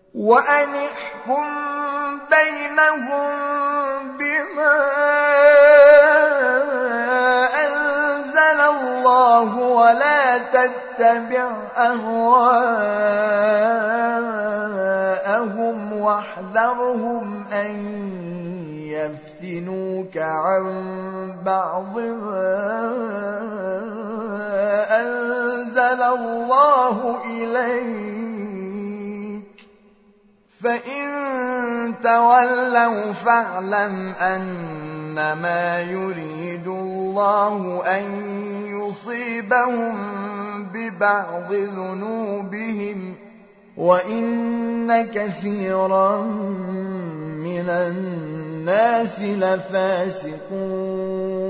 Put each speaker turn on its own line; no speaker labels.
وأن احكم بينهم بما أنزل الله ولا تتبع أهواءهم واحذرهم أن يفتنوك عن بعض ما أنزل الله إليك فإن تولوا فاعلم أنما يريد الله أن يصيبهم ببعض ذنوبهم وإن كثيرا من الناس لفاسقون